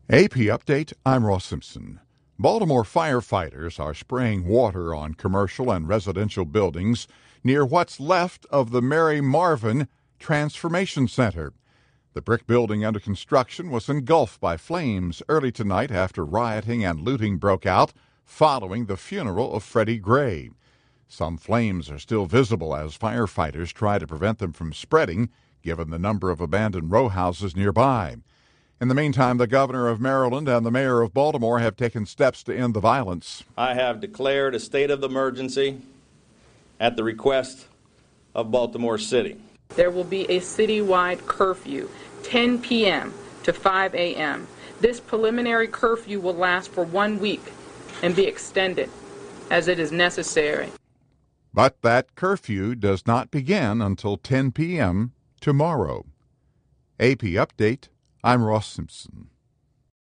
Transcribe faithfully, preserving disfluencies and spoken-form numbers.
A P Update, I'm Ross Simpson. Baltimore firefighters are spraying water on commercial and residential buildings near what's left of the Mary Marvin Transformation Center. The brick building under construction was engulfed by flames early tonight after rioting and looting broke out following the funeral of Freddie Gray. Some flames are still visible as firefighters try to prevent them from spreading, given the number of abandoned row houses nearby. In the meantime, the governor of Maryland and the mayor of Baltimore have taken steps to end the violence. I have declared a state of emergency at the request of Baltimore City. There will be a citywide curfew, ten p.m. to five a.m. This preliminary curfew will last for one week and be extended as it is necessary. But that curfew does not begin until ten p.m. tomorrow. A P Update, I'm Ross Simpson.